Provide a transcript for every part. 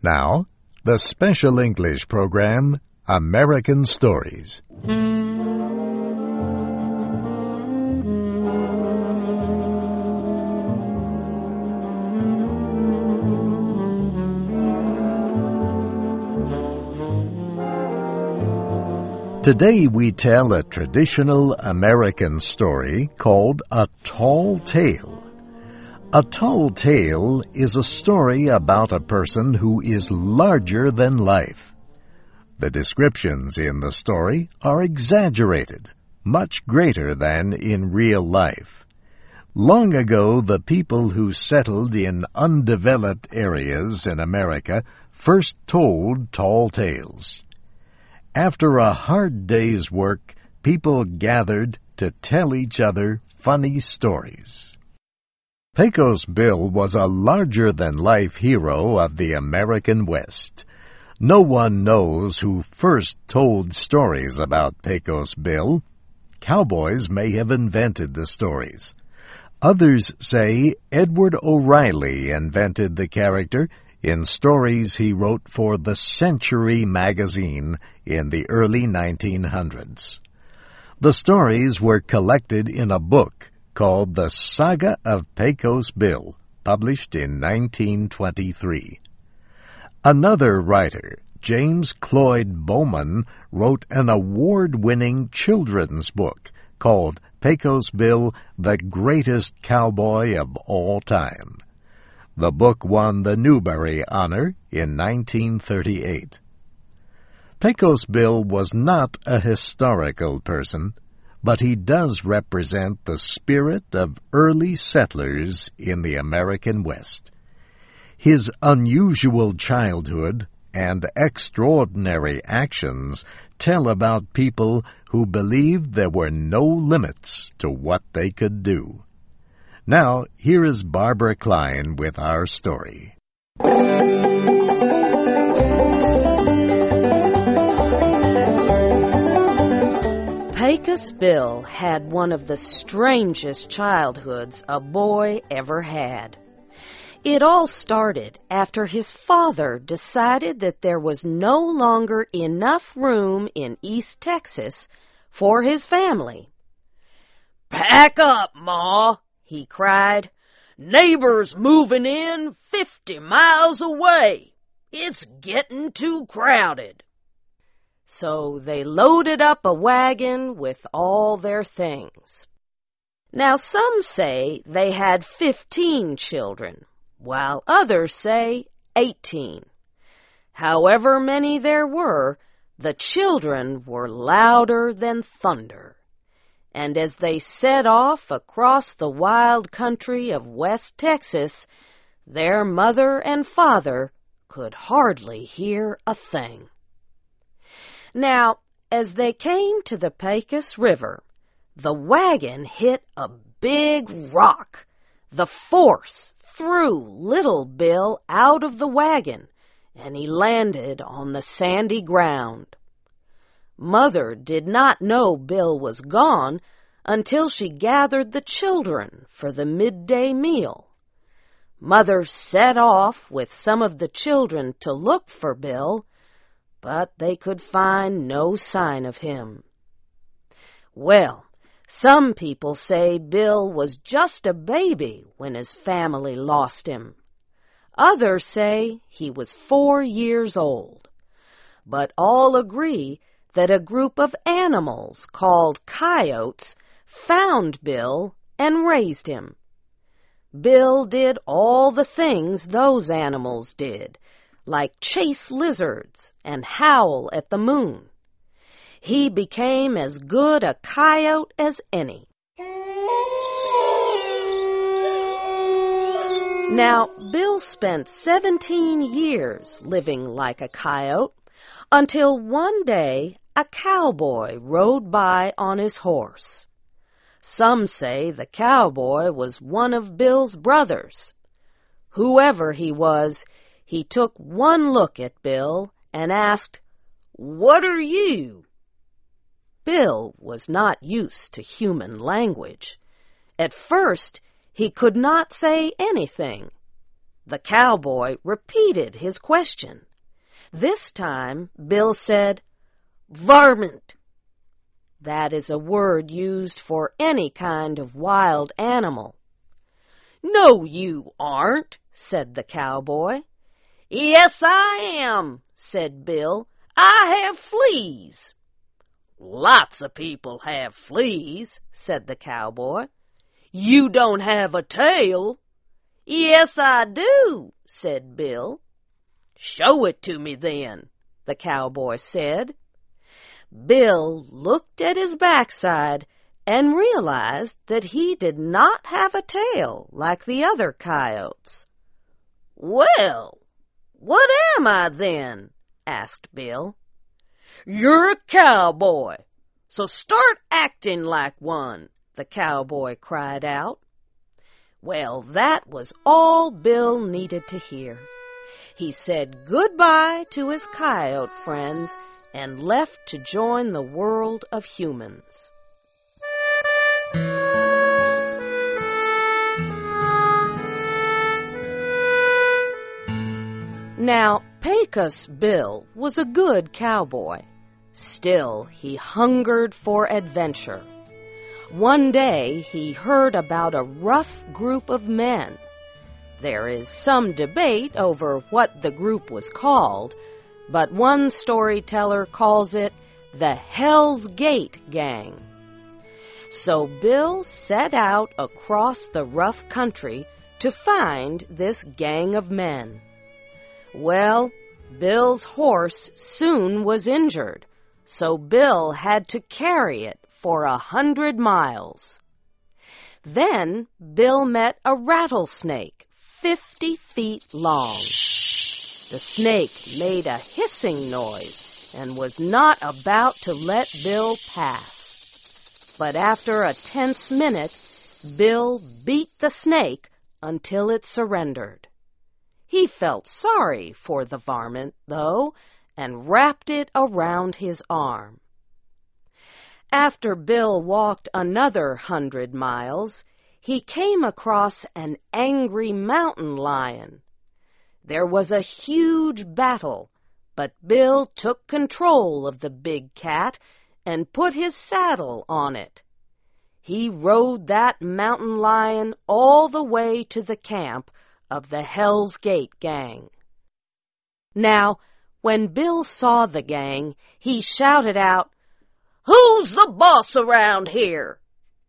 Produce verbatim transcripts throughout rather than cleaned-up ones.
Now, the special English program, American Stories. Today we tell a traditional American story called A Tall Tale. A tall tale is a story about a person who is larger than life. The descriptions in the story are exaggerated, much greater than in real life. Long ago, the people who settled in undeveloped areas in America first told tall tales. After a hard day's work, people gathered to tell each other funny stories. Pecos Bill was a larger-than-life hero of the American West. No one knows who first told stories about Pecos Bill. Cowboys may have invented the stories. Others say Edward O'Reilly invented the character in stories he wrote for the Century magazine in the early nineteen hundreds. The stories were collected in a book called The Saga of Pecos Bill, published in nineteen twenty-three. Another writer, James Cloyd Bowman, wrote an award-winning children's book called Pecos Bill, the Greatest Cowboy of All Time. The book won the Newbery Honor in nineteen thirty-eight. Pecos Bill was not a historical person, but he does represent the spirit of early settlers in the American West. His unusual childhood and extraordinary actions tell about people who believed there were no limits to what they could do. Now, here is Barbara Klein with our story. Pecos Bill had one of the strangest childhoods a boy ever had. It all started after his father decided that there was no longer enough room in East Texas for his family. "Pack up, Ma!" he cried. "Neighbors moving in fifty miles away. It's getting too crowded." So they loaded up a wagon with all their things. Now some say they had fifteen children, while others say eighteen. However many there were, the children were louder than thunder. And as they set off across the wild country of West Texas, their mother and father could hardly hear a thing. Now, as they came to the Pecos River, the wagon hit a big rock. The force threw Little Bill out of the wagon, and he landed on the sandy ground. Mother did not know Bill was gone until she gathered the children for the midday meal. Mother set off with some of the children to look for Bill, but they could find no sign of him. Well, some people say Bill was just a baby when his family lost him. Others say he was four years old. But all agree that a group of animals called coyotes found Bill and raised him. Bill did all the things those animals did, like chase lizards and howl at the moon. He became as good a coyote as any. Now, Bill spent seventeen years living like a coyote, until one day a cowboy rode by on his horse. Some say the cowboy was one of Bill's brothers. Whoever he was, he took one look at Bill and asked, "What are you?" Bill was not used to human language. At first, he could not say anything. The cowboy repeated his question. This time, Bill said, "Varmint." That is a word used for any kind of wild animal. "No, you aren't," said the cowboy. "Yes, I am," said Bill. "I have fleas." "Lots of people have fleas," said the cowboy. "You don't have a tail." "Yes, I do," said Bill. "Show it to me then," the cowboy said. Bill looked at his backside and realized that he did not have a tail like the other coyotes. "Well, what am I then?" asked Bill. "You're a cowboy, so start acting like one," the cowboy cried out. Well, that was all Bill needed to hear. He said goodbye to his coyote friends and left to join the world of humans. Now, Pecos Bill was a good cowboy. Still, he hungered for adventure. One day, he heard about a rough group of men. There is some debate over what the group was called, but one storyteller calls it the Hell's Gate Gang. So Bill set out across the rough country to find this gang of men. Well, Bill's horse soon was injured, so Bill had to carry it for a hundred miles. Then Bill met a rattlesnake fifty feet long. The snake made a hissing noise and was not about to let Bill pass. But after a tense minute, Bill beat the snake until it surrendered. He felt sorry for the varmint, though, and wrapped it around his arm. After Bill walked another hundred miles, he came across an angry mountain lion. There was a huge battle, but Bill took control of the big cat and put his saddle on it. He rode that mountain lion all the way to the camp of the Hell's Gate Gang. Now, when Bill saw the gang, he shouted out, "Who's the boss around here?"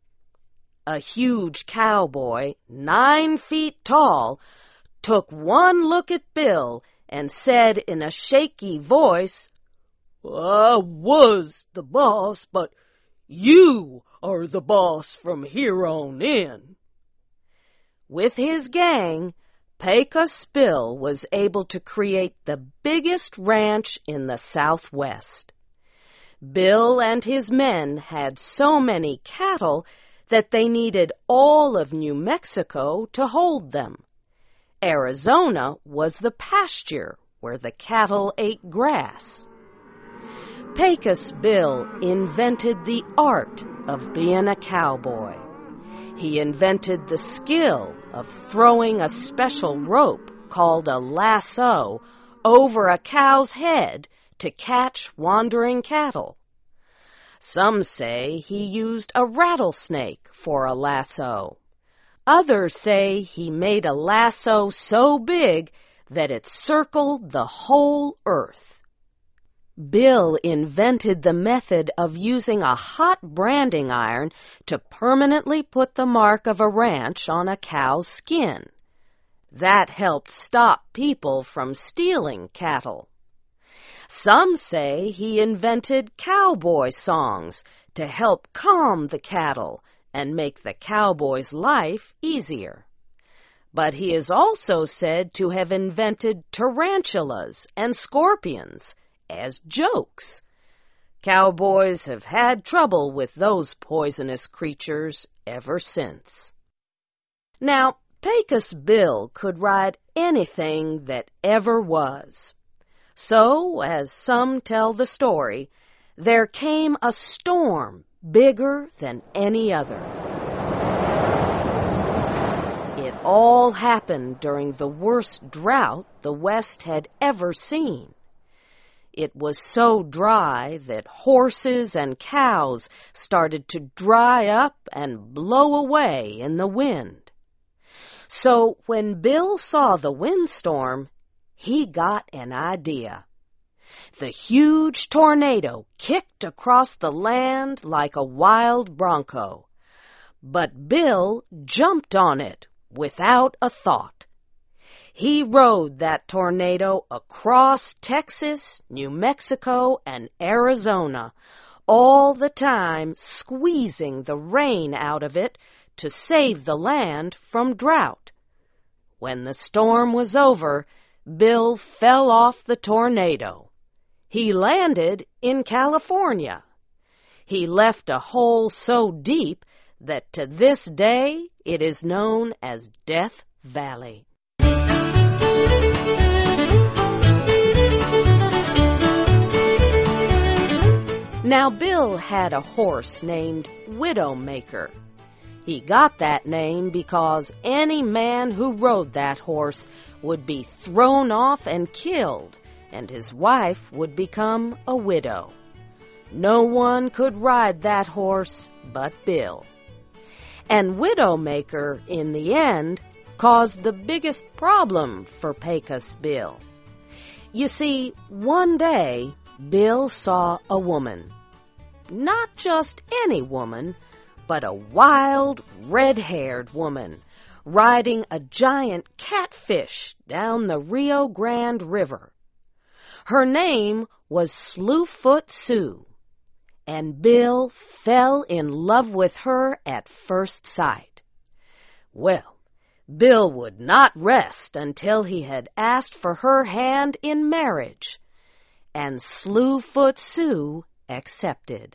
A huge cowboy, nine feet tall, took one look at Bill and said in a shaky voice, "I was the boss, but you are the boss from here on in." With his gang, Pecos Bill was able to create the biggest ranch in the Southwest. Bill and his men had so many cattle that they needed all of New Mexico to hold them. Arizona was the pasture where the cattle ate grass. Pecos Bill invented the art of being a cowboy. He invented the skill of throwing a special rope called a lasso over a cow's head to catch wandering cattle. Some say he used a rattlesnake for a lasso. Others say he made a lasso so big that it circled the whole earth. Bill invented the method of using a hot branding iron to permanently put the mark of a ranch on a cow's skin. That helped stop people from stealing cattle. Some say he invented cowboy songs to help calm the cattle and make the cowboy's life easier. But he is also said to have invented tarantulas and scorpions as jokes. Cowboys have had trouble with those poisonous creatures ever since. Now, Pecos Bill could ride anything that ever was. So, as some tell the story, there came a storm bigger than any other. It all happened during the worst drought the West had ever seen. It was so dry that horses and cows started to dry up and blow away in the wind. So when Bill saw the windstorm, he got an idea. The huge tornado kicked across the land like a wild bronco, but Bill jumped on it without a thought. He rode that tornado across Texas, New Mexico, and Arizona, all the time squeezing the rain out of it to save the land from drought. When the storm was over, Bill fell off the tornado. He landed in California. He left a hole so deep that to this day it is known as Death Valley. Now, Bill had a horse named Widowmaker. He got that name because any man who rode that horse would be thrown off and killed, and his wife would become a widow. No one could ride that horse but Bill. And Widowmaker, in the end, caused the biggest problem for Pecos Bill. You see, one day, Bill saw a woman. Not just any woman, but a wild, red-haired woman riding a giant catfish down the Rio Grande River. Her name was Slewfoot Sue, and Bill fell in love with her at first sight. Well, Bill would not rest until he had asked for her hand in marriage, and Slewfoot Sue accepted.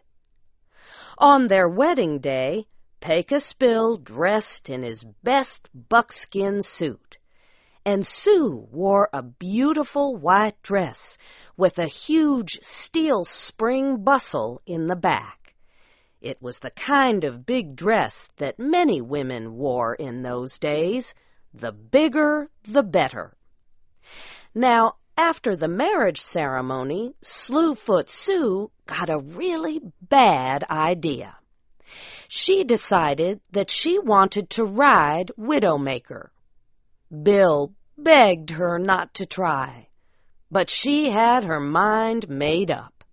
On their wedding day, Pecos Bill dressed in his best buckskin suit, and Sue wore a beautiful white dress with a huge steel spring bustle in the back. It was the kind of big dress that many women wore in those days. The bigger, the better. Now, after the marriage ceremony, Slewfoot Sue got a really bad idea. She decided that she wanted to ride Widowmaker. Bill begged her not to try, but she had her mind made up.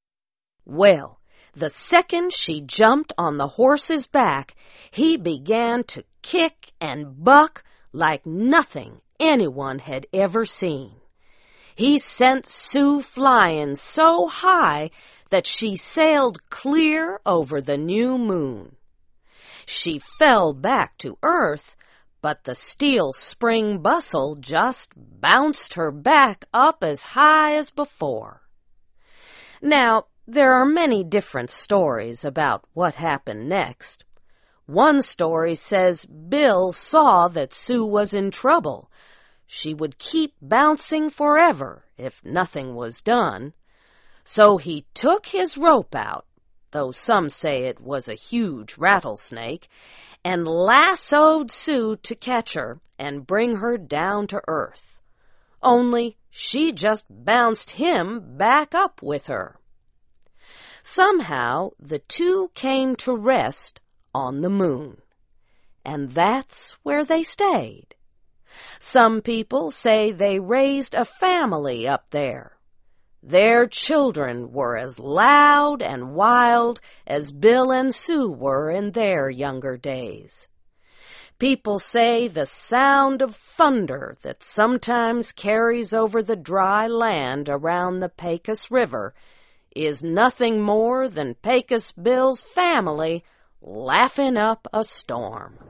Well, the second she jumped on the horse's back, he began to kick and buck like nothing anyone had ever seen. He sent Sue flying so high that she sailed clear over the new moon. She fell back to earth, but the steel spring bustle just bounced her back up as high as before. Now, there are many different stories about what happened next. One story says Bill saw that Sue was in trouble. She would keep bouncing forever if nothing was done. So he took his rope out, though some say it was a huge rattlesnake, and lassoed Sue to catch her and bring her down to earth. Only she just bounced him back up with her. Somehow the two came to rest on the moon, and that's where they stayed. Some people say they raised a family up there. Their children were as loud and wild as Bill and Sue were in their younger days. People say the sound of thunder that sometimes carries over the dry land around the Pecos River is nothing more than Pecos Bill's family laughing up a storm.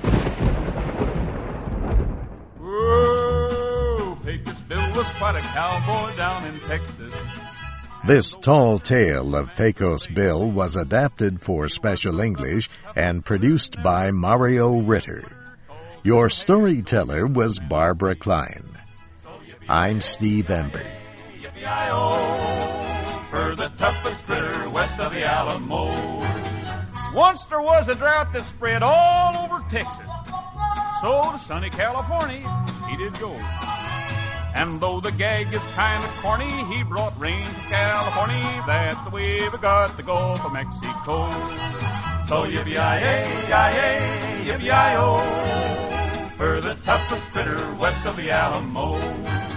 Whoa, Pecos Bill was quite a cowboy down in Texas. This tall tale of Pecos Bill was adapted for Special English and produced by Mario Ritter. Your storyteller was Barbara Klein. I'm Steve Ember. For the toughest critter west of the Alamo. Once there was a drought that spread all over Texas. So to sunny California he did go. And though the gag is kind of corny, he brought rain to California. That's the way we got the Gulf of Mexico. So yippee-yi-yi, yi-yi, yippee-yi-o, for the toughest critter west of the Alamo.